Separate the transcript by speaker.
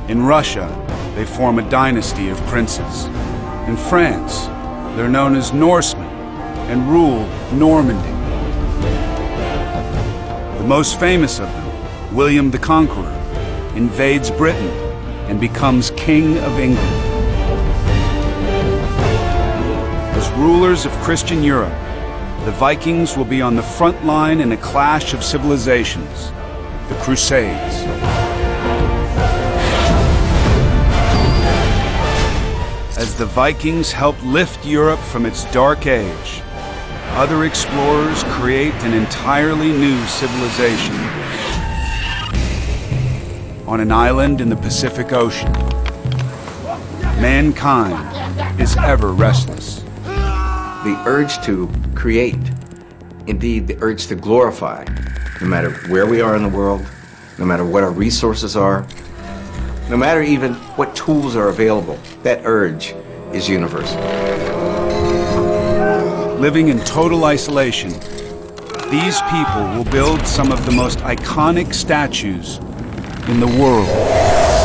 Speaker 1: In Russia, they form a dynasty of princes. In France, they're known as Norsemen and rule Normandy. The most famous of them, William the Conqueror, invades Britain and becomes King of England. As rulers of Christian Europe, the Vikings will be on the front line in a clash of civilizations, the Crusades. As the Vikings helped lift Europe from its dark age, other explorers create an entirely new civilization. On an island in the Pacific Ocean, mankind is ever restless.
Speaker 2: The urge to create, indeed the urge to glorify, no matter where we are in the world, no matter what our resources are, no matter even what tools are available, that urge is universal.
Speaker 1: Living in total isolation, these people will build some of the most iconic statues in the world.